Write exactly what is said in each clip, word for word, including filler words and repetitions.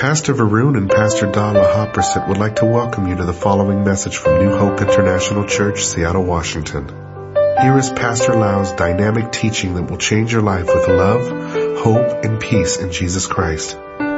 Pastor Varun and Pastor Dala Hopperset would like to welcome you to the following message from New Hope International Church, Seattle, Washington. Here is Pastor Lau's dynamic teaching that will change your life with love, hope, and peace in Jesus Christ.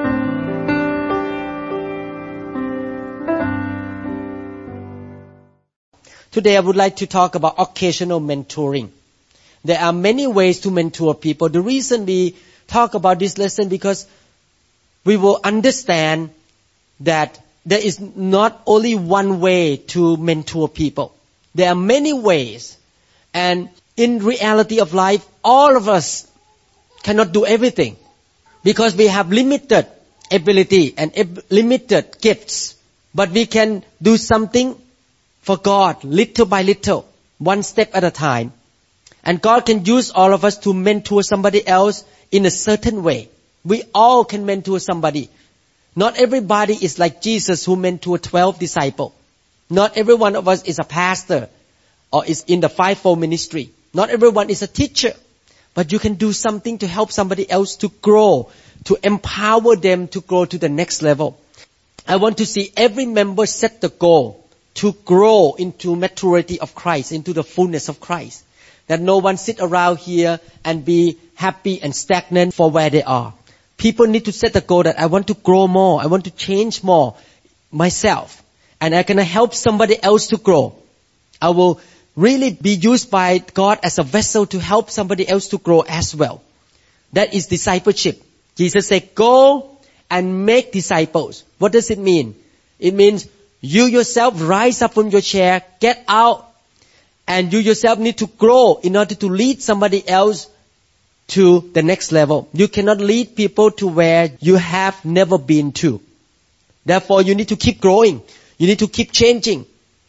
Today I would like to talk about occasional mentoring. There are many ways to mentor people. The reason we talk about this lesson because we will understand that there is not only one way to mentor people. There are many ways. And in reality of life, all of us cannot do everything because we have limited ability and ab- limited gifts. But we can do something for God little by little, one step at a time. And God can use all of us to mentor somebody else in a certain way. We all can mentor somebody. Not everybody is like Jesus who mentored twelve disciples. Not every one of us is a pastor or is in the fivefold ministry. Not everyone is a teacher. But you can do something to help somebody else to grow, to empower them to grow to the next level. I want to see every member set the goal to grow into maturity of Christ, into the fullness of Christ. That no one sit around here and be happy and stagnant for where they are. People need to set the goal that I want to grow more. I want to change more myself. And I can help somebody else to grow. I will really be used by God as a vessel to help somebody else to grow as well. That is discipleship. Jesus said, go and make disciples. What does it mean? It means you yourself rise up from your chair, get out, and you yourself need to grow in order to lead somebody else to the next level. You cannot lead people to where you have never been to. Therefore, you need to keep growing. You need to keep changing.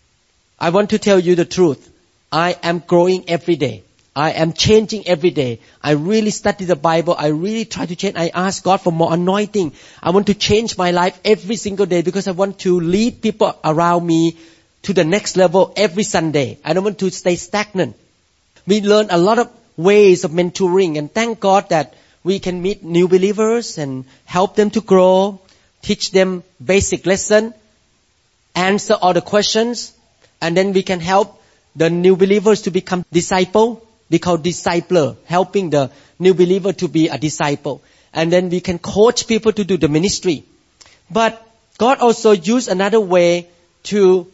I want to tell you the truth. I am growing every day. I am changing every day. I really study the Bible. I really try to change. I ask God for more anointing. I want to change my life every single day because I want to lead people around me to the next level every Sunday. I don't want to stay stagnant. We learn a lot of ways of mentoring, and thank God that we can meet new believers and help them to grow, teach them basic lesson, answer all the questions, and then we can help the new believers to become disciple. We call discipler, helping the new believer to be a disciple. And then we can coach people to do the ministry. But God also used another way to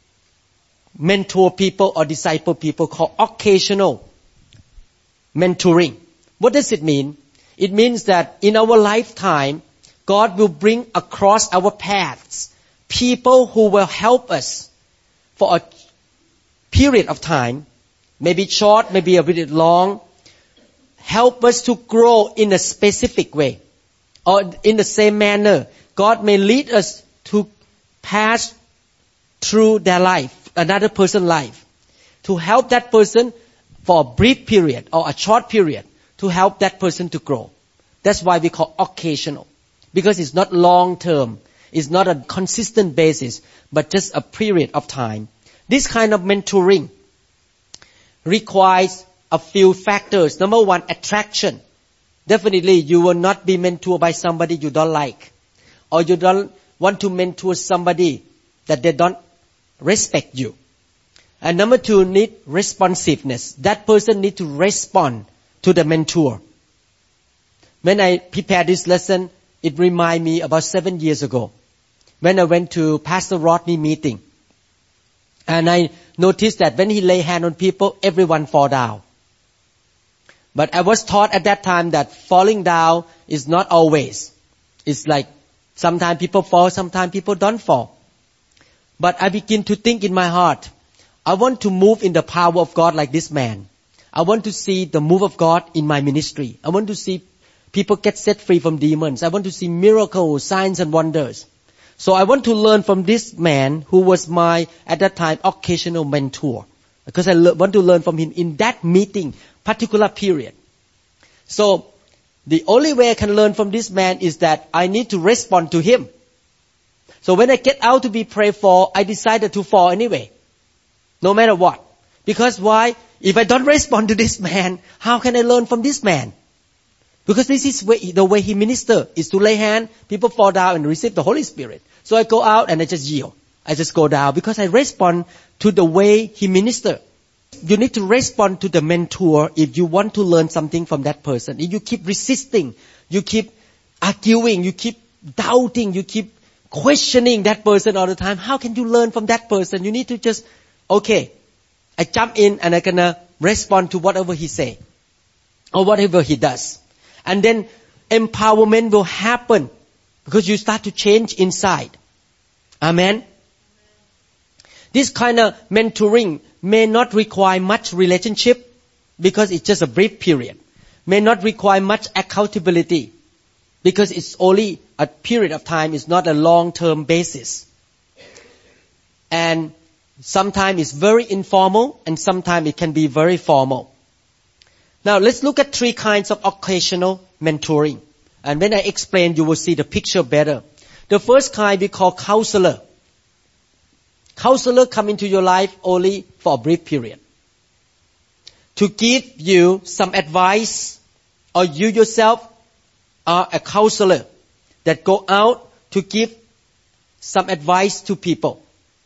mentor people or disciple people called occasional mentoring. What does it mean? It means that in our lifetime, God will bring across our paths people who will help us for a period of time, maybe short, maybe a bit long, help us to grow in a specific way. Or in the same manner, God may lead us to pass through their life, another person's life, to help that person for a brief period or a short period to help that person to grow. That's why we call occasional. Because it's not long term. It's not a consistent basis, but just a period of time. This kind of mentoring requires a few factors. Number one, attraction. Definitely you will not be mentored by somebody you don't like. Or you don't want to mentor somebody that they don't respect you. And number two, need responsiveness. That person need to respond to the mentor. When I prepared this lesson, it reminded me about seven years ago when I went to Pastor Rodney meeting. And I noticed that when he lay hand on people, everyone fall down. But I was taught at that time that falling down is not always. It's like sometimes people fall, sometimes people don't fall. But I begin to think in my heart, I want to move in the power of God like this man. I want to see the move of God in my ministry. I want to see people get set free from demons. I want to see miracles, signs and wonders. So I want to learn from this man who was my, at that time, occasional mentor. Because I le- want to learn from him in that meeting, particular period. So the only way I can learn from this man is that I need to respond to him. So when I get out to be prayed for, I decided to fall anyway. No matter what. Because why? If I don't respond to this man, how can I learn from this man? Because this is way, the way he minister is to lay hand, people fall down and receive the Holy Spirit. So I go out and I just yield. I just go down because I respond to the way he minister. You need to respond to the mentor if you want to learn something from that person. If you keep resisting, you keep arguing, you keep doubting, you keep questioning that person all the time, how can you learn from that person? You need to just, okay, I jump in and I'm gonna respond to whatever he say or whatever he does. And then empowerment will happen because you start to change inside. Amen. This kind of mentoring may not require much relationship because it's just a brief period. May not require much accountability because it's only a period of time. It's not a long-term basis. And sometimes it's very informal and sometimes it can be very formal. Now let's look at three kinds of occasional mentoring. And when I explain, you will see the picture better. The first kind we call counselor. Counselor come into your life only for a brief period to give you some advice, or you yourself are a counselor that go out to give some advice to people.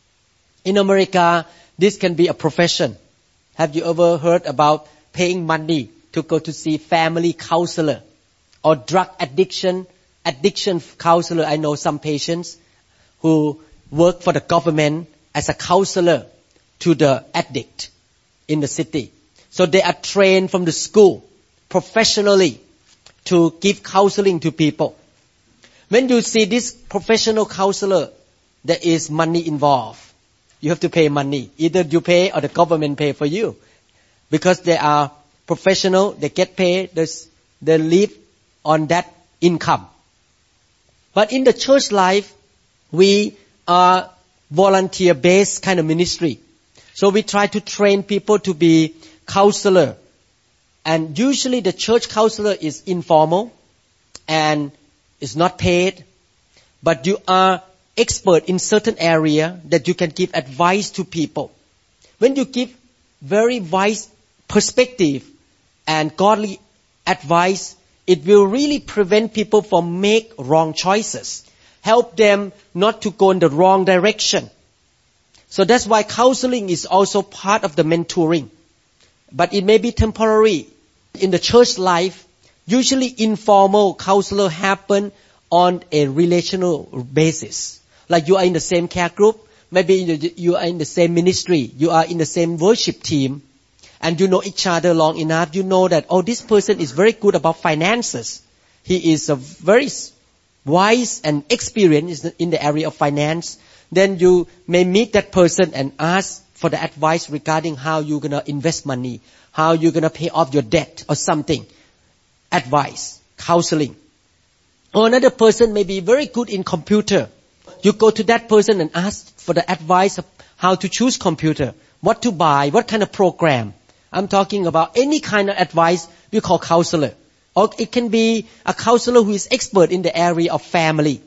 In America, this can be a profession. Have you ever heard about paying money to go to see family counselor or drug addiction addiction counselor? I know some patients who work for the government as a counselor to the addict in the city. So they are trained from the school professionally to give counseling to people. When you see this professional counselor, there is money involved. You have to pay money. Either you pay or the government pay for you. Because they are professional, they get paid, they live on that income. But in the church life, we are volunteer-based kind of ministry. So we try to train people to be counselor. And usually the church counselor is informal and is not paid. But you are expert in certain area that you can give advice to people. When you give very wise perspective and godly advice, it will really prevent people from make wrong choices. Help them not to go in the wrong direction. So that's why counseling is also part of the mentoring. But it may be temporary. In the church life, usually informal counselor happen on a relational basis. Like you are in the same care group, maybe you are in the same ministry, you are in the same worship team, and you know each other long enough, you know that, oh, this person is very good about finances. He is a very wise and experienced in the area of finance. Then you may meet that person and ask for the advice regarding how you're going to invest money, how you're going to pay off your debt or something. Advice, counseling. Or another person may be very good in computer. You go to that person and ask for the advice of how to choose computer, what to buy, what kind of program. I'm talking about any kind of advice we call counselor. Or it can be a counselor who is expert in the area of family.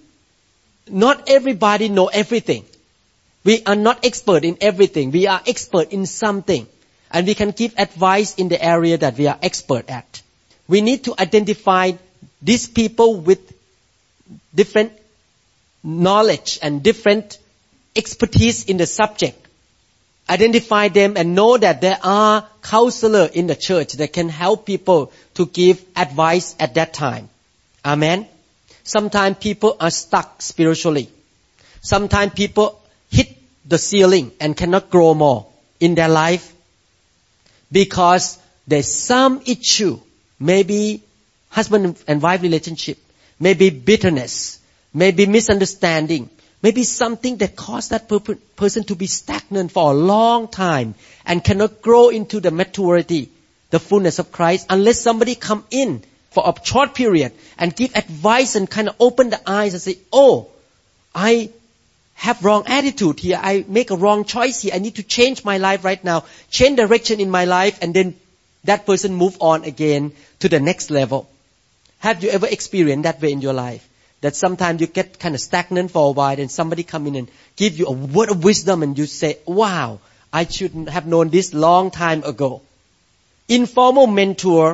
Not everybody know everything. We are not expert in everything. We are expert in something. And we can give advice in the area that we are expert at. We need to identify these people with different knowledge and different expertise in the subject. Identify them and know that there are counselors in the church that can help people to give advice at that time. Amen. Sometimes people are stuck spiritually. Sometimes people hit the ceiling and cannot grow more in their life because there's some issue, maybe husband and wife relationship, maybe bitterness, maybe misunderstanding, maybe something that caused that per- person to be stagnant for a long time and cannot grow into the maturity, the fullness of Christ, unless somebody come in for a short period and give advice and kind of open the eyes and say, oh, I have wrong attitude here. I make a wrong choice here. I need to change my life right now. Change direction in my life, and then that person move on again to the next level. Have you ever experienced that way in your life? That sometimes you get kind of stagnant for a while and somebody come in and give you a word of wisdom and you say, wow, I shouldn't have known this long time ago. Informal mentor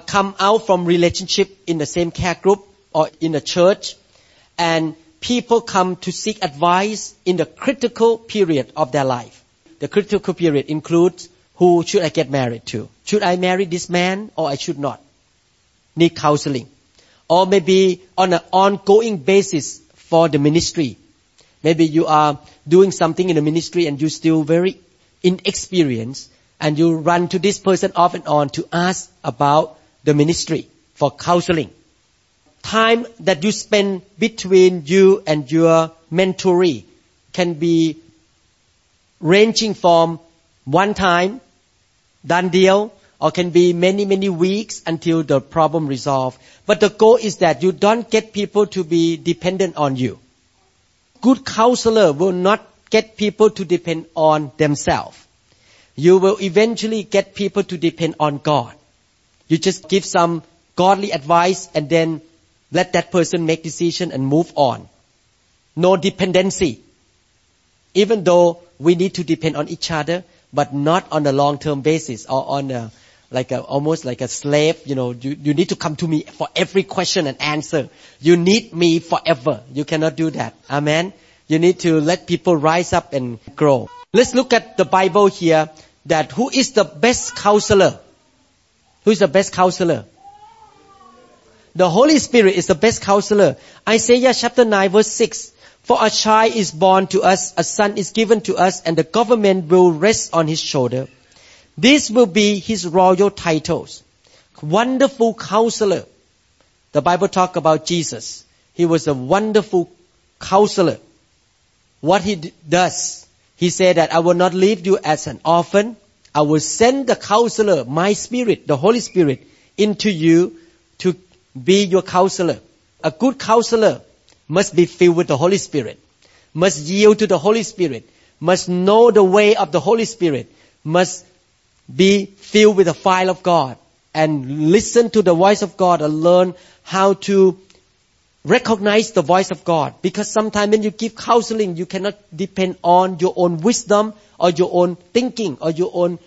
come out from relationship in the same care group or in a church, and people come to seek advice in the critical period of their life. The critical period includes, who should I get married to? Should I marry this man or I should not? Need counseling. Or maybe on an ongoing basis for the ministry. Maybe you are doing something in the ministry and you're still very inexperienced, and you run to this person off and on to ask about the ministry for counseling. Time that you spend between you and your mentoree can be ranging from one time, done deal, or can be many, many weeks until the problem resolved. But the goal is that you don't get people to be dependent on you. Good counselor will not get people to depend on themselves. You will eventually get people to depend on God. You just give some godly advice and then let that person make decision and move on. No dependency. Even though we need to depend on each other, but not on a long-term basis or on a, like a, almost like a slave. You know, you, you need to come to me for every question and answer. You need me forever. You cannot do that. Amen. You need to let people rise up and grow. Let's look at the Bible here, that who is the best counselor? Who is the best counselor? The Holy Spirit is the best counselor. Isaiah chapter nine verse six. For a child is born to us, a son is given to us, and the government will rest on his shoulder. This will be his royal titles. Wonderful counselor. The Bible talks about Jesus. He was a wonderful counselor. What he d- does, he said that I will not leave you as an orphan. I will send the counselor, my spirit, the Holy Spirit, into you to be your counselor. A good counselor must be filled with the Holy Spirit, must yield to the Holy Spirit, must know the way of the Holy Spirit, must be filled with the fire of God, and listen to the voice of God and learn how to recognize the voice of God. Because sometimes when you give counseling, you cannot depend on your own wisdom or your own thinking or your own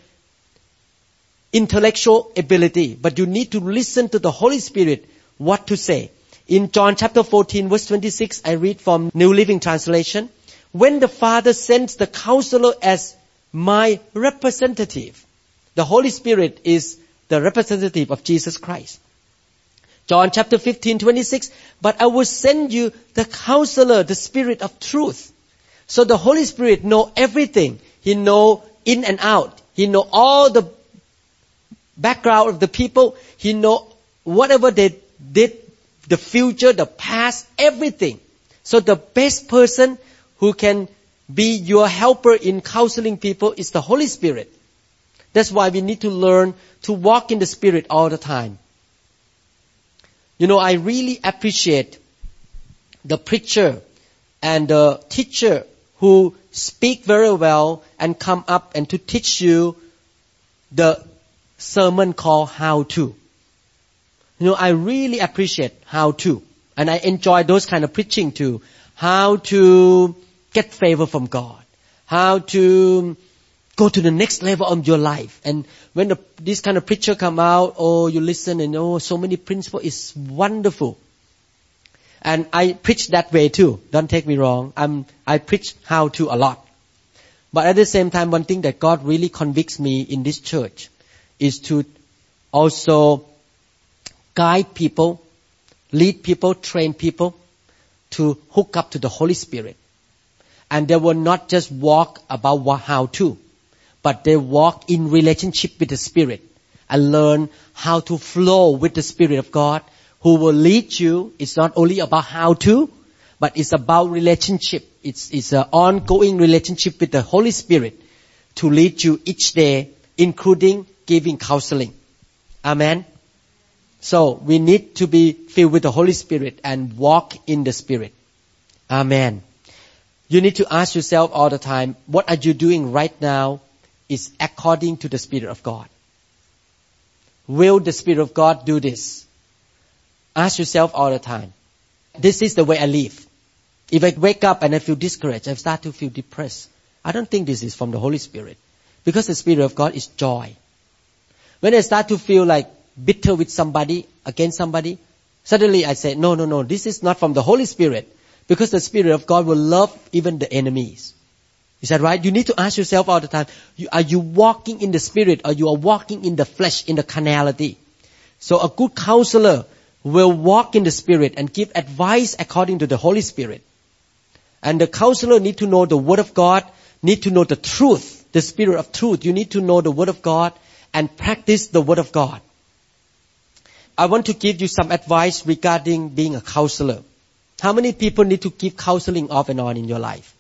intellectual ability, but you need to listen to the Holy Spirit what to say. In John chapter fourteen verse twenty-six, I read from New Living Translation. When the Father sends the counselor as my representative, the Holy Spirit is the representative of Jesus Christ. John chapter fifteen twenty-six, but I will send you the counselor, the Spirit of truth. So the Holy Spirit know everything. He know in and out. He know all the background of the people. He know whatever they did, the future, the past, everything. So the best person who can be your helper in counseling people is the Holy Spirit. That's why we need to learn to walk in the Spirit all the time. You know, I really appreciate the preacher and the teacher who speak very well and come up and to teach you the sermon called How To. You know, I really appreciate how to. And I enjoy those kind of preaching too. How to get favor from God. How to go to the next level of your life. And when the, this kind of preacher come out, oh, you listen and oh, so many principles, it's wonderful. And I preach that way too. Don't take me wrong. I'm, I preach how to a lot. But at the same time, one thing that God really convicts me in this church is to also guide people, lead people, train people to hook up to the Holy Spirit. And they will not just walk about what, how to, but they walk in relationship with the Spirit and learn how to flow with the Spirit of God who will lead you. It's not only about how to, but it's about relationship. It's, it's an ongoing relationship with the Holy Spirit to lead you each day, including giving counseling. Amen. So we need to be filled with the Holy Spirit and walk in the Spirit. Amen. You need to ask yourself all the time, what are you doing right now is according to the Spirit of God? Will the Spirit of God do this? Ask yourself all the time. This is the way I live. If I wake up and I feel discouraged, I start to feel depressed. I don't think this is from the Holy Spirit. Because the Spirit of God is joy. When I start to feel like bitter with somebody, against somebody, suddenly I say, no, no, no, this is not from the Holy Spirit. Because the Spirit of God will love even the enemies. Is that right? You need to ask yourself all the time, you, are you walking in the Spirit or you are walking in the flesh, in the carnality? So a good counselor will walk in the Spirit and give advice according to the Holy Spirit. And the counselor need to know the Word of God, need to know the truth, the Spirit of truth. You need to know the Word of God and practice the Word of God. I want to give you some advice regarding being a counselor. How many people need to give counseling off and on in your life?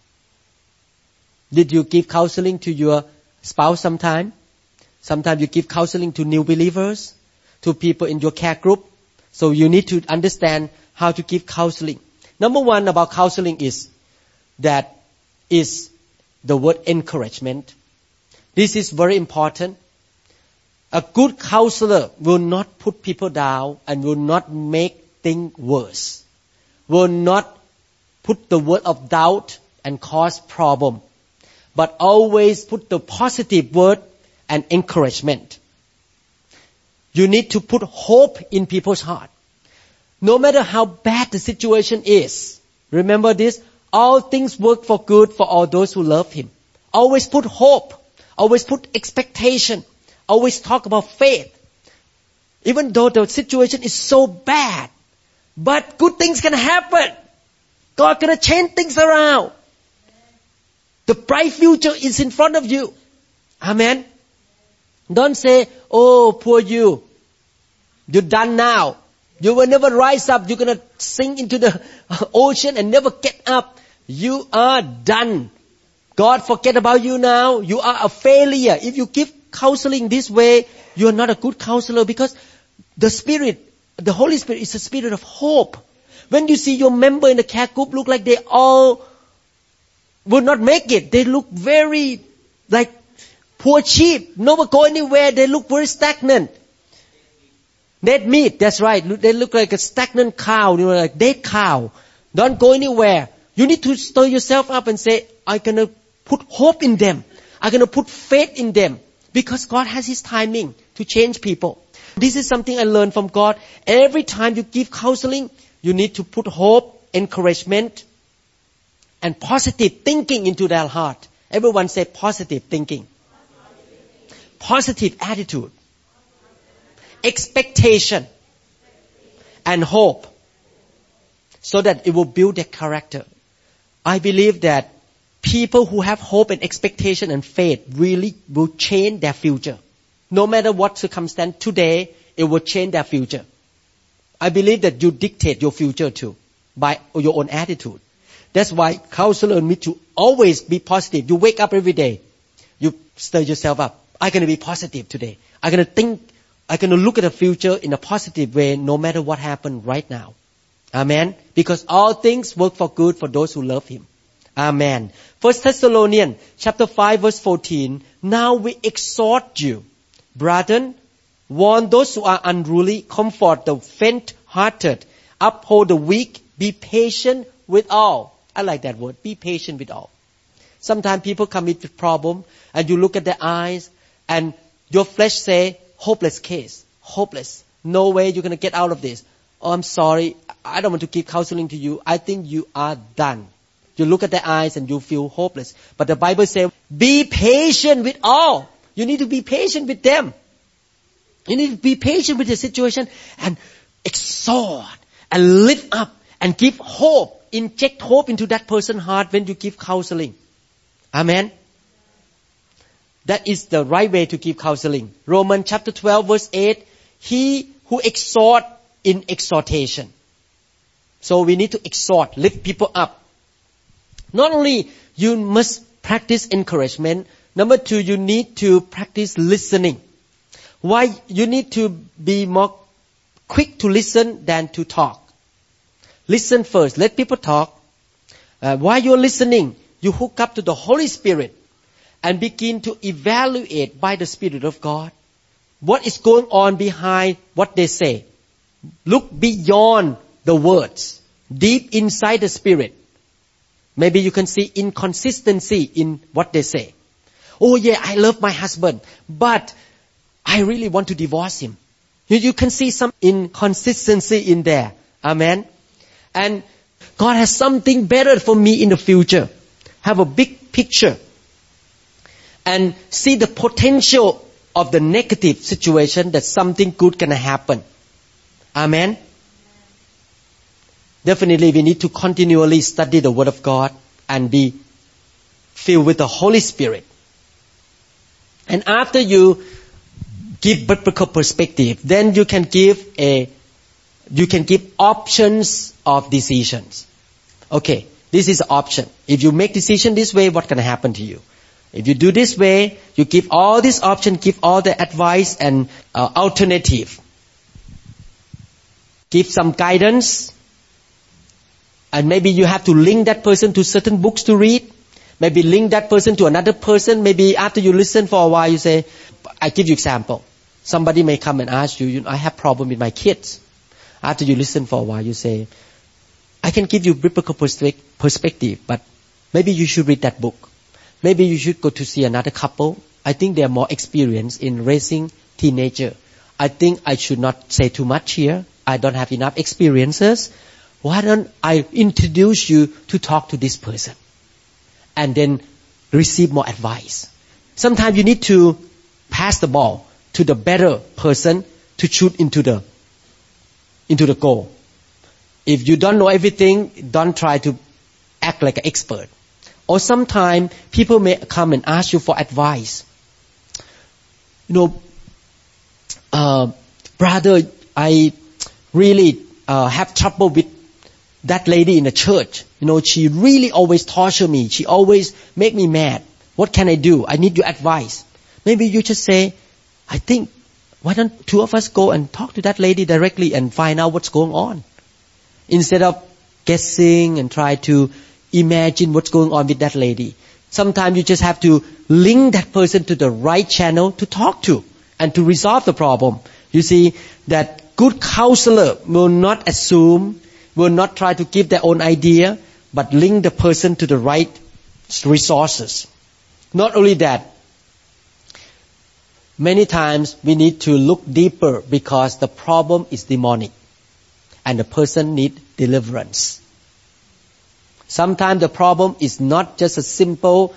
Did you give counseling to your spouse sometime? Sometimes you give counseling to new believers, to people in your care group. So you need to understand how to give counseling. Number one about counseling is that is the word encouragement. This is very important. A good counselor will not put people down and will not make things worse. Will not put the word of doubt and cause problem. But always put the positive word and encouragement. You need to put hope in people's heart. No matter how bad the situation is, remember this, all things work for good for all those who love Him. Always put hope. Always put expectation. Always talk about faith. Even though the situation is so bad, but good things can happen. God gonna change things around. The bright future is in front of you. Amen. Don't say, oh, poor you. You're done now. You will never rise up. You're going to sink into the ocean and never get up. You are done. God forget about you now. You are a failure. If you give counseling this way, you're not a good counselor because the Spirit, the Holy Spirit is a spirit of hope. When you see your member in the care group look like they all will not make it, they look very like poor sheep, never go anywhere, they look very stagnant. Dead meat, that's right. They look like a stagnant cow, you know, like dead cow. Don't go anywhere. You need to stir yourself up and say, I'm going to put hope in them. I'm going to put faith in them. Because God has His timing to change people. This is something I learned from God. Every time you give counseling, you need to put hope, encouragement, and positive thinking into their heart. Everyone say positive thinking. Positive attitude. Expectation and hope, so that it will build their character. I believe that people who have hope and expectation and faith really will change their future. No matter what circumstance today, it will change their future. I believe that you dictate your future too by your own attitude. That's why counselors need to always be positive. You wake up every day, you stir yourself up. I'm going to be positive today. I'm going to think I'm going to look at the future in a positive way no matter what happened right now. Amen. Because all things work for good for those who love Him. Amen. First Thessalonians chapter five verse fourteen. Now we exhort you, brethren, warn those who are unruly, comfort the faint-hearted, uphold the weak, be patient with all. I like that word. Be patient with all. Sometimes people come with problem and you look at their eyes and your flesh say, hopeless case. Hopeless. No way you're going to get out of this. Oh, I'm sorry. I don't want to keep counseling to you. I think you are done. You look at their eyes and you feel hopeless. But the Bible says, be patient with all. You need to be patient with them. You need to be patient with the situation and exhort and lift up and give hope. Inject hope into that person's heart when you give counseling. Amen. That is the right way to give counseling. Romans chapter twelve verse eight. He who exhort in exhortation. So we need to exhort, lift people up. Not only you must practice encouragement. Number two, you need to practice listening. Why? You need to be more quick to listen than to talk. Listen first. Let people talk. Uh, while you're listening, you hook up to the Holy Spirit and begin to evaluate by the Spirit of God what is going on behind what they say. Look beyond the words, deep inside the Spirit. Maybe you can see inconsistency in what they say. Oh yeah, I love my husband, but I really want to divorce him. You, you can see some inconsistency in there. Amen. And God has something better for me in the future. Have a big picture. And see the potential of the negative situation that something good can happen. Amen. Definitely we need to continually study the Word of God and be filled with the Holy Spirit. And after you give biblical perspective, then you can give a, you can give options of decisions. Okay, this is an option. If you make decision this way, what can happen to you? If you do this way, you give all these options, give all the advice and uh, alternative. Give some guidance. And maybe you have to link that person to certain books to read. Maybe link that person to another person. Maybe after you listen for a while, you say, I give you example. Somebody may come and ask you, you know, I have problem with my kids. After you listen for a while, you say, I can give you biblical perspective, but maybe you should read that book. Maybe you should go to see another couple. I think they are more experienced in raising teenager. I think I should not say too much here. I don't have enough experiences. Why don't I introduce you to talk to this person? And then receive more advice. Sometimes you need to pass the ball to the better person to shoot into the, into the goal. If you don't know everything, don't try to act like an expert. Or sometimes people may come and ask you for advice. You know, uh, brother, I really uh, have trouble with that lady in the church. You know, she really always torture me. She always make me mad. What can I do? I need your advice. Maybe you just say, I think, why don't two of us go and talk to that lady directly and find out what's going on? Instead of guessing and try to imagine what's going on with that lady. Sometimes you just have to link that person to the right channel to talk to and to resolve the problem. You see, that good counselor will not assume, will not try to give their own idea, but link the person to the right resources. Not only that, many times we need to look deeper because the problem is demonic and the person needs deliverance. Sometimes the problem is not just a simple,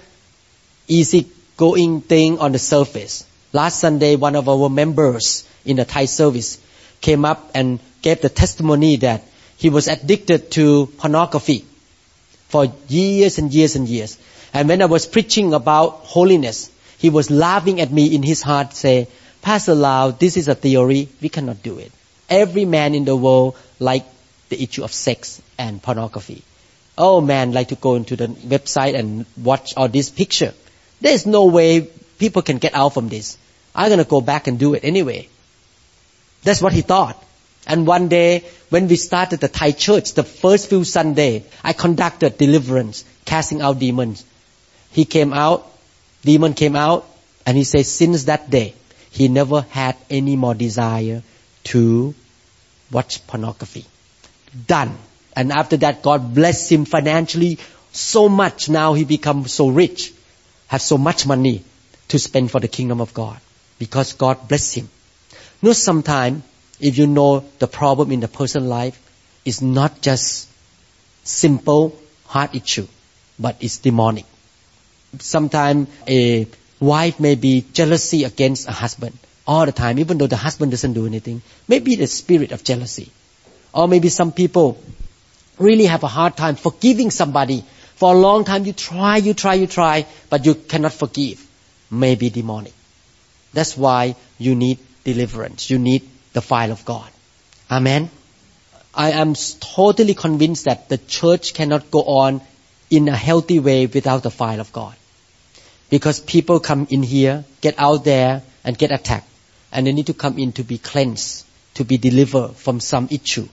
easy-going thing on the surface. Last Sunday, one of our members in the Thai service came up and gave the testimony that he was addicted to pornography for years and years and years. And when I was preaching about holiness, he was laughing at me in his heart, say, Pastor Lau, this is a theory. We cannot do it. Every man in the world like the issue of sex and pornography. Oh man, like to go into the website and watch all this picture. There's no way people can get out from this. I'm going to go back and do it anyway. That's what he thought. And one day, when we started the Thai church, the first few Sunday, I conducted deliverance, casting out demons. He came out, demon came out, and he said since that day, he never had any more desire to watch pornography. Done. And after that, God blessed him financially so much. Now he becomes so rich, have so much money to spend for the kingdom of God because God blessed him. You know, sometimes if you know the problem in the person's life, it's not just simple heart issue, but it's demonic. Sometimes a wife may be jealousy against a husband all the time, even though the husband doesn't do anything. Maybe the spirit of jealousy. Or maybe some people really have a hard time forgiving somebody. For a long time you try, you try, you try, but you cannot forgive. Maybe demonic. That's why you need deliverance. You need the fire of God. Amen. I am totally convinced that the church cannot go on in a healthy way without the fire of God. Because people come in here, get out there, and get attacked. And they need to come in to be cleansed, to be delivered from some issue.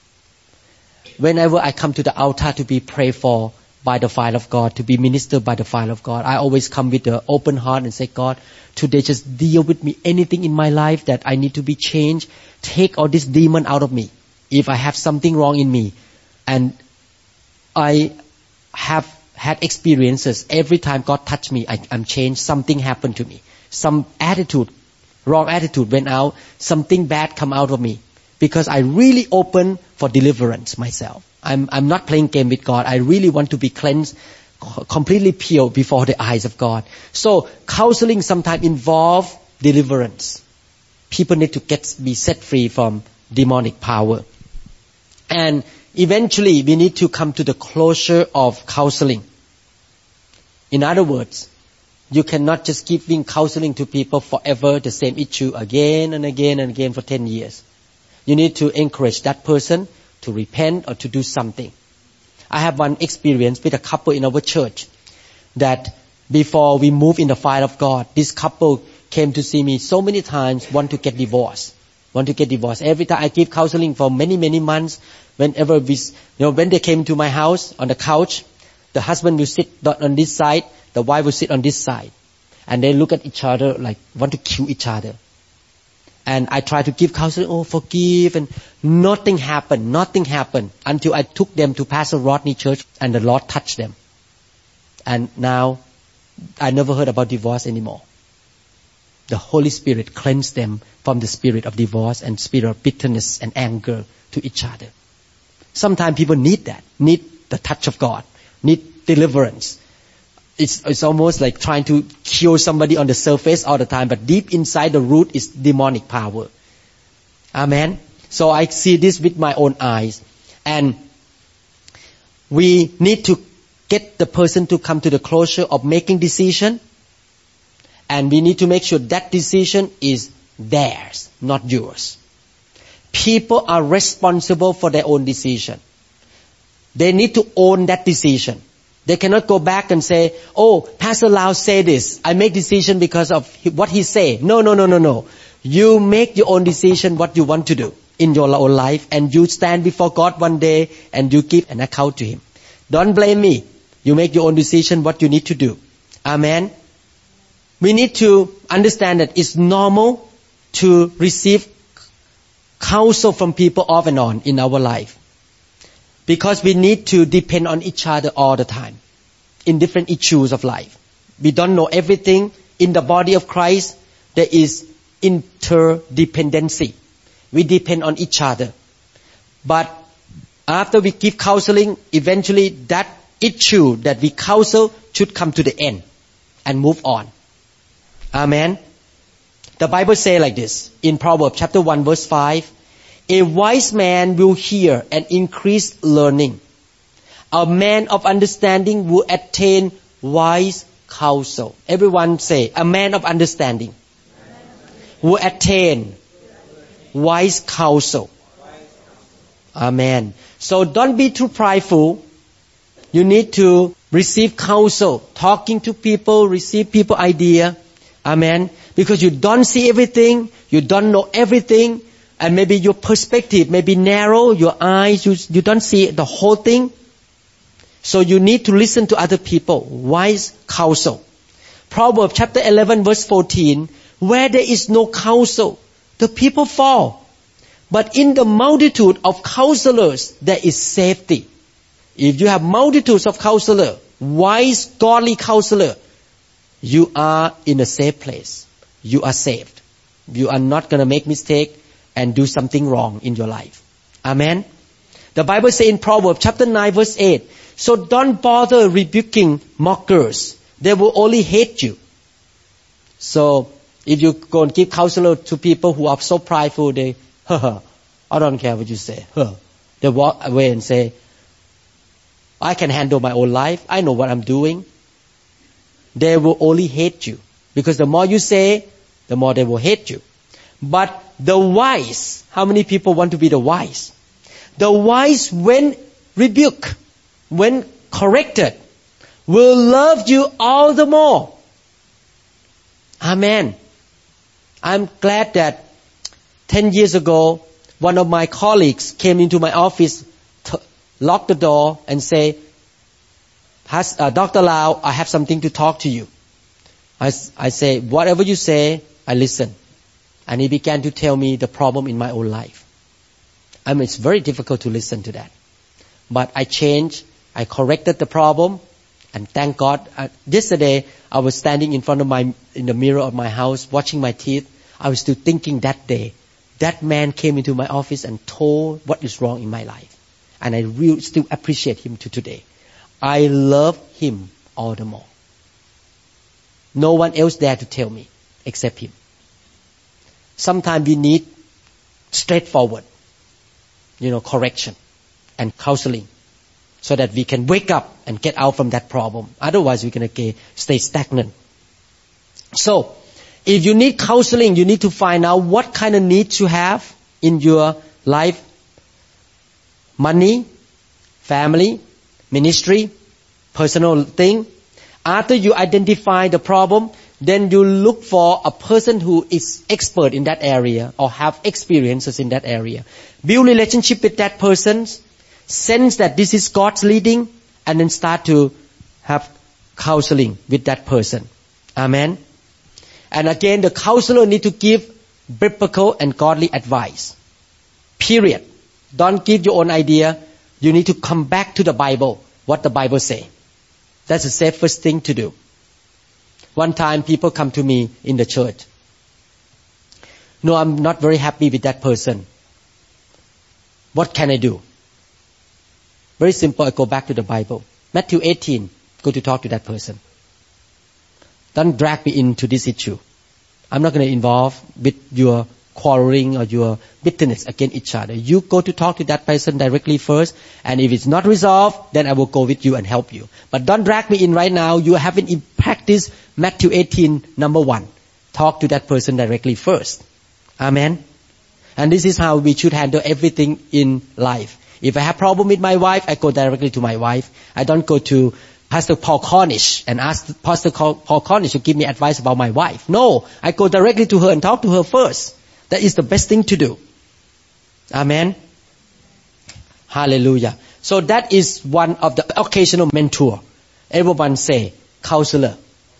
Whenever I come to the altar to be prayed for by the fire of God, to be ministered by the fire of God, I always come with an open heart and say, God, today just deal with me. Anything in my life that I need to be changed, take all this demon out of me. If I have something wrong in me, and I have had experiences, every time God touched me, I, I'm changed, something happened to me. Some attitude wrong attitude went out, something bad come out of me. Because I really open for deliverance myself. I'm, I'm not playing game with God. I really want to be cleansed, completely pure before the eyes of God. So counseling sometimes involves deliverance. People need to get be set free from demonic power. And eventually we need to come to the closure of counseling. In other words, you cannot just keep giving counseling to people forever, the same issue again and again and again for ten years. You need to encourage that person to repent or to do something. I have one experience with a couple in our church that before we move in the fire of God, this couple came to see me so many times, want to get divorced. Want to get divorced. Every time I give counseling for many, many months, whenever we, you know, when they came to my house on the couch, the husband will sit on this side, the wife will sit on this side. And they look at each other like want to kill each other. And I try to give counseling, oh, forgive, and nothing happened, nothing happened until I took them to Pastor Rodney Church and the Lord touched them. And now, I never heard about divorce anymore. The Holy Spirit cleansed them from the spirit of divorce and spirit of bitterness and anger to each other. Sometimes people need that, need the touch of God, need deliverance. It's, it's almost like trying to cure somebody on the surface all the time, but deep inside the root is demonic power. Amen. So I see this with my own eyes. And we need to get the person to come to the closure of making decision. And we need to make sure that decision is theirs, not yours. People are responsible for their own decision. They need to own that decision. They cannot go back and say, oh, Pastor Lau said this. I make decision because of what he said. No, no, no, no, no. You make your own decision what you want to do in your own life, and you stand before God one day and you give an account to Him. Don't blame me. You make your own decision what you need to do. Amen. We need to understand that it's normal to receive counsel from people off and on in our life. Because we need to depend on each other all the time in different issues of life. We don't know everything. In the body of Christ, there is interdependency. We depend on each other. But after we give counseling, eventually that issue that we counsel should come to the end and move on. Amen. The Bible says like this in Proverbs chapter one verse five. A wise man will hear and increase learning. A man of understanding will attain wise counsel. Everyone say, a man of understanding will attain wise counsel. Amen. So don't be too prideful. You need to receive counsel, talking to people, receive people idea. Amen. Because you don't see everything, you don't know everything. And maybe your perspective may be narrow, your eyes, you, you don't see the whole thing. So you need to listen to other people. Wise counsel. Proverbs chapter eleven verse fourteen. Where there is no counsel, the people fall. But in the multitude of counselors, there is safety. If you have multitudes of counselors, wise, godly counselor, you are in a safe place. You are saved. You are not going to make mistake and do something wrong in your life. Amen. The Bible says in Proverbs chapter nine verse eight, so don't bother rebuking mockers. They will only hate you. So if you go and give counsel to people who are so prideful, they, ha ha, I don't care what you say. Huh. They walk away and say, I can handle my own life. I know what I'm doing. They will only hate you. Because the more you say, the more they will hate you. But the wise, how many people want to be the wise? The wise, when rebuked, when corrected, will love you all the more. Amen. I'm glad that ten years ago, one of my colleagues came into my office, t- locked the door and say, uh, Doctor Lau, I have something to talk to you. I, I say, whatever you say, I listen. And he began to tell me the problem in my own life. I mean, it's very difficult to listen to that. But I changed, I corrected the problem, and thank God. Uh, yesterday, I was standing in front of my, in the mirror of my house, watching my teeth. I was still thinking that day, that man came into my office and told what is wrong in my life. And I really still appreciate him to today. I love him all the more. No one else there to tell me except him. Sometimes we need straightforward, you know, correction and counseling so that we can wake up and get out from that problem. Otherwise, we're going to stay stagnant. So, if you need counseling, you need to find out what kind of needs you have in your life. Money, family, ministry, personal thing. After you identify the problem, then you look for a person who is expert in that area or have experiences in that area. Build relationship with that person, sense that this is God's leading, and then start to have counseling with that person. Amen. And again, the counselor need to give biblical and godly advice. Period. Don't give your own idea. You need to come back to the Bible, what the Bible say. That's the safest thing to do. One time people come to me in the church. No, I'm not very happy with that person. What can I do? Very simple, I go back to the Bible. Matthew eighteen, go to talk to that person. Don't drag me into this issue. I'm not going to involve with your quarreling or your bitterness against each other. You go to talk to that person directly first, and if it's not resolved, then I will go with you and help you. But don't drag me in right now. You haven't in practice Matthew eighteen, number one. Talk to that person directly first. Amen. And this is how we should handle everything in life. If I have problem with my wife, I go directly to my wife. I don't go to Pastor Paul Cornish and ask Pastor Paul Cornish to give me advice about my wife. No, I go directly to her and talk to her first. That is the best thing to do. Amen. Hallelujah. So that is one of the occasional mentor. Everyone say, counselor.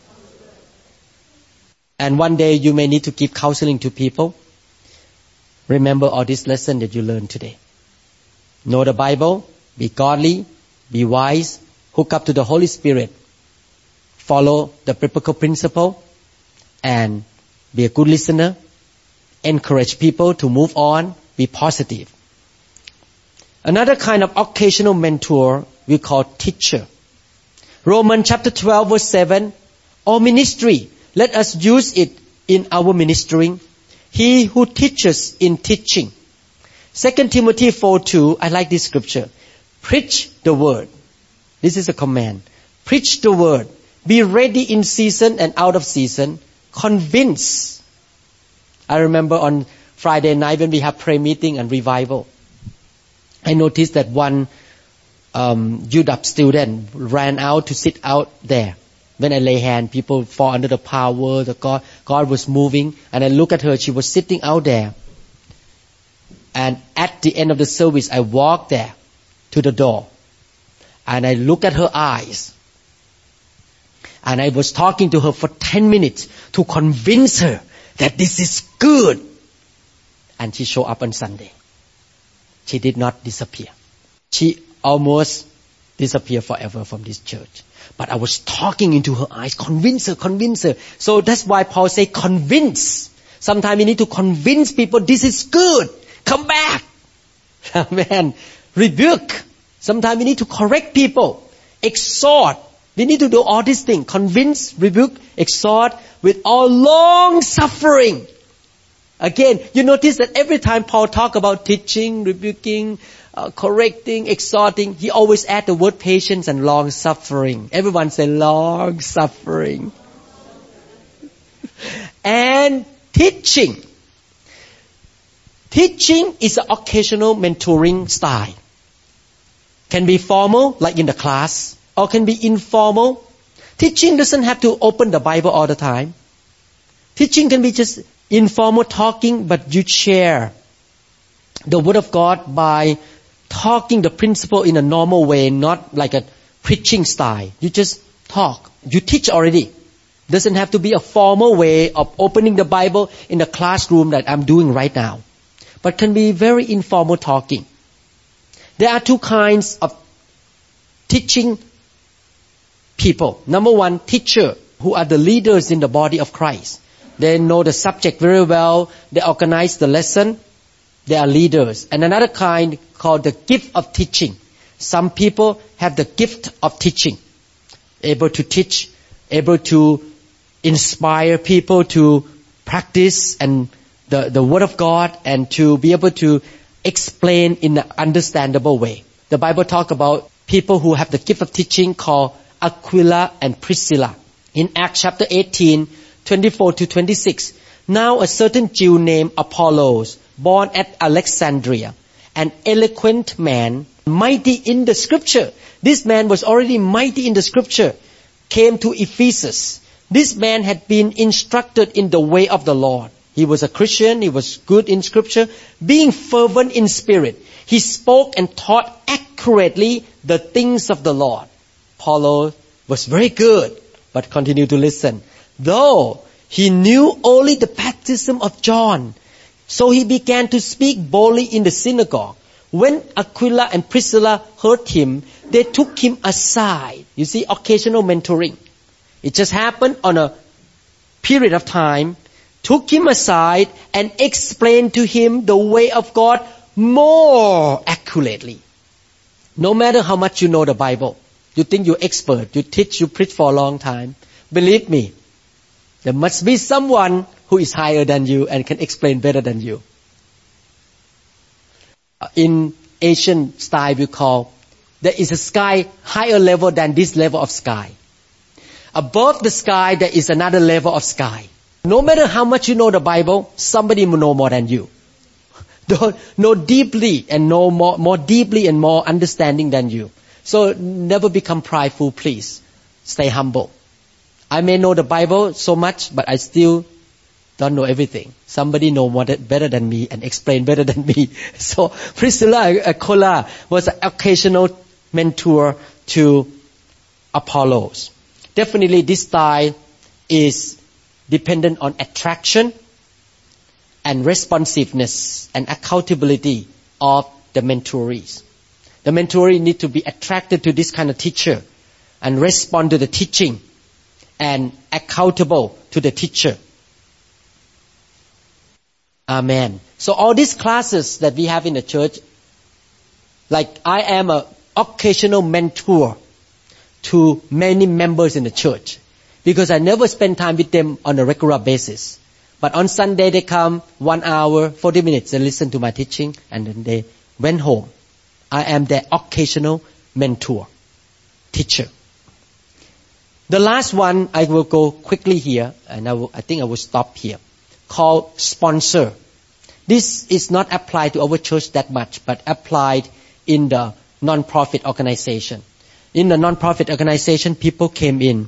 And one day you may need to give counseling to people. Remember all this lesson that you learned today. Know the Bible, be godly, be wise, hook up to the Holy Spirit, follow the biblical principle, and be a good listener. Encourage people to move on, be positive. Another kind of occasional mentor we call teacher. Romans chapter twelve verse seven, all ministry, let us use it in our ministering. He who teaches in teaching. Second Timothy four two, I like this scripture. Preach the word. This is a command. Preach the word. Be ready in season and out of season. Convince. I remember on Friday night when we have prayer meeting and revival, I noticed that one um, U D A P student ran out to sit out there. When I lay hand, people fall under the power, the God, God was moving. And I look at her, she was sitting out there. And at the end of the service, I walked there to the door. And I look at her eyes. And I was talking to her for ten minutes to convince her that this is good. And she showed up on Sunday. She did not disappear. She almost disappeared forever from this church. But I was talking into her eyes, convince her, convince her. So that's why Paul said convince. Sometimes we need to convince people this is good. Come back. Amen. Rebuke. Sometimes we need to correct people. Exhort. We need to do all these things. Convince, rebuke, exhort with all long suffering. Again, you notice that every time Paul talk about teaching, rebuking, uh, correcting, exhorting, he always add the word patience and long suffering. Everyone say long suffering. And teaching. Teaching is an occasional mentoring style. Can be formal, like in the class, or can be informal. Teaching doesn't have to open the Bible all the time. Teaching can be just informal talking, but you share the Word of God by talking the principle in a normal way, not like a preaching style. You just talk. You teach already. Doesn't have to be a formal way of opening the Bible in the classroom that I'm doing right now. But can be very informal talking. There are two kinds of teaching people. Number one, teacher, who are the leaders in the body of Christ. They know the subject very well. They organize the lesson. They are leaders. And another kind called the gift of teaching. Some people have the gift of teaching, able to teach, able to inspire people to practice and the, the Word of God and to be able to explain in an understandable way. The Bible talks about people who have the gift of teaching called Aquila and Priscilla. In Acts chapter eighteen, twenty-four to twenty-six, now a certain Jew named Apollos, born at Alexandria, an eloquent man, mighty in the scripture. This man was already mighty in the scripture, came to Ephesus. This man had been instructed in the way of the Lord. He was a Christian, he was good in scripture, being fervent in spirit. He spoke and taught accurately the things of the Lord. Apollos was very good, but continue to listen. Though he knew only the baptism of John, so he began to speak boldly in the synagogue. When Aquila and Priscilla heard him, they took him aside. You see, occasional mentoring. It just happened on a period of time. Took him aside and explained to him the way of God more accurately. No matter how much you know the Bible, you think you're expert, you teach, you preach for a long time. Believe me, there must be someone who is higher than you and can explain better than you. In Asian style, we call, there is a sky higher level than this level of sky. Above the sky, there is another level of sky. No matter how much you know the Bible, somebody will know more than you. Don't know deeply and know more, more deeply and more understanding than you. So never become prideful, please. Stay humble. I may know the Bible so much, but I still don't know everything. Somebody know more better than me and explain better than me. So Priscilla Aquila was an occasional mentor to Apollos. Definitely this style is dependent on attraction and responsiveness and accountability of the mentorees. The mentoree need to be attracted to this kind of teacher and respond to the teaching and accountable to the teacher. Amen. So all these classes that we have in the church, like I am an occasional mentor to many members in the church because I never spend time with them on a regular basis. But on Sunday they come one hour, forty minutes and listen to my teaching and then they went home. I am their occasional mentor, teacher. The last one, I will go quickly here and I, will, I think I will stop here, called sponsor. This is not applied to our church that much, but applied in the non-profit organization. In the non-profit organization, people came in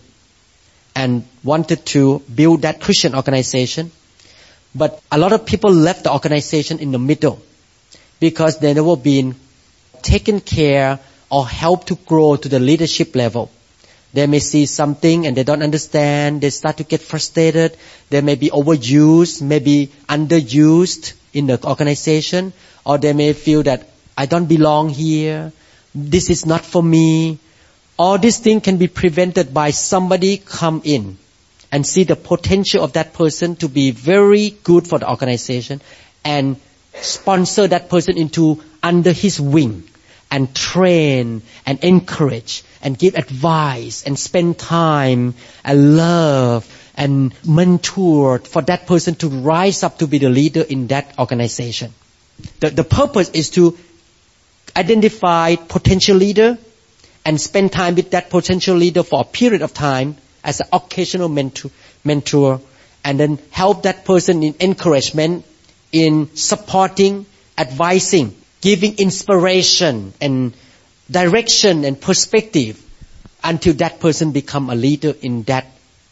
and wanted to build that Christian organization. But a lot of people left the organization in the middle because they never been taken care or helped to grow to the leadership level. They may see something and they don't understand. They start to get frustrated. They may be overused, maybe underused in the organization. Or they may feel that I don't belong here. This is not for me. All these things can be prevented by somebody come in and see the potential of that person to be very good for the organization and sponsor that person into under his wing and train and encourage and give advice and spend time and love and mentor for that person to rise up to be the leader in that organization. The, the purpose is to identify potential leader and spend time with that potential leader for a period of time as an occasional mentor, mentor and then help that person in encouragement, in supporting, advising, giving inspiration and direction and perspective until that person become a leader in that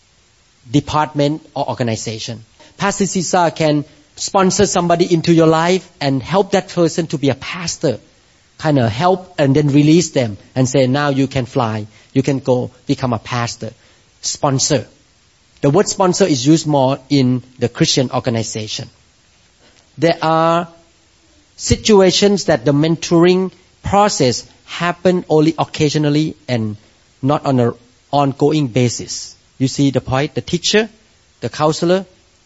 department or organization. Pastor Cesar can sponsor somebody into your life and help that person to be a pastor. Kind of help and then release them and say, now you can fly. You can go become a pastor. Sponsor. The word sponsor is used more in the Christian organization. There are situations that the mentoring process happen only occasionally and not on an ongoing basis. You see the point? The teacher, the counselor,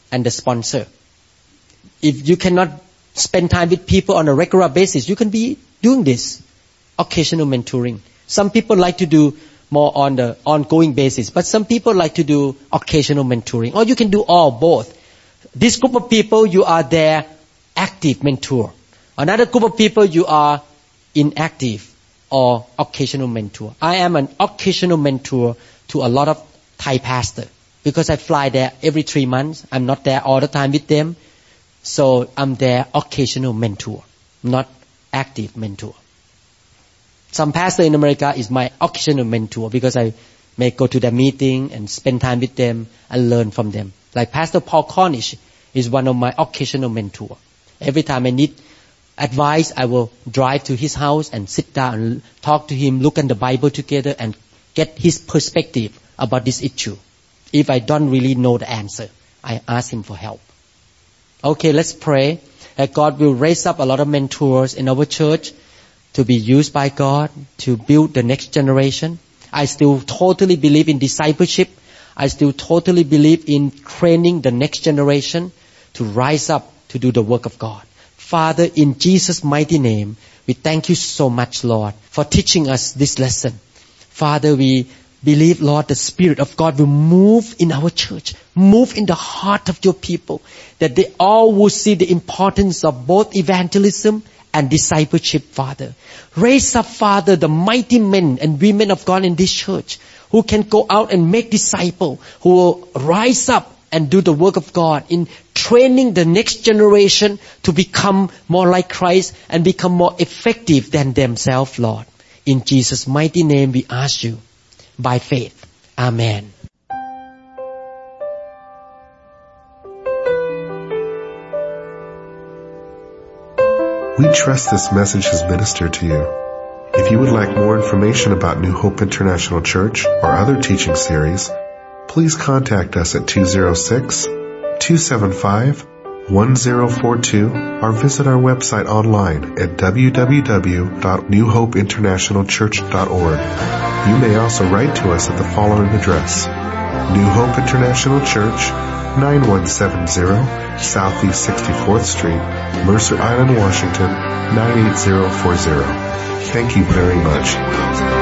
and the sponsor. If you cannot spend time with people on a regular basis, you can be doing this, occasional mentoring. Some people like to do more on the ongoing basis, but some people like to do occasional mentoring. Or you can do all, both. This group of people, you are their active mentor. Another group of people, you are inactive or occasional mentor. I am an occasional mentor to a lot of Thai pastors because I fly there every three months. I'm not there all the time with them. So I'm their occasional mentor, not active mentor. Some pastor in America is my occasional mentor because I may go to their meeting and spend time with them and learn from them. Like Pastor Paul Cornish is one of my occasional mentor. Every time I need advice, I will drive to his house and sit down and talk to him, look at the Bible together and get his perspective about this issue. If I don't really know the answer, I ask him for help. Okay, let's pray that God will raise up a lot of mentors in our church to be used by God to build the next generation. I still totally believe in discipleship. I still totally believe in training the next generation to rise up to do the work of God. Father, in Jesus' mighty name, we thank you so much, Lord, for teaching us this lesson. Father, we believe, Lord, the Spirit of God will move in our church, move in the heart of your people, that they all will see the importance of both evangelism and discipleship, Father. Raise up, Father, the mighty men and women of God in this church who can go out and make disciples, who will rise up and do the work of God in training the next generation to become more like Christ and become more effective than themselves, Lord. In Jesus' mighty name we ask you, by faith. Amen. We trust this message has ministered to you. If you would like more information about New Hope International Church or other teaching series, please contact us at two oh six, two seven five, one oh four two or visit our website online at w w w dot new hope international church dot org. You may also write to us at the following address: New Hope International Church, nine one seven zero Southeast sixty-fourth Street, Mercer Island, Washington, nine eight zero four zero. Thank you very much.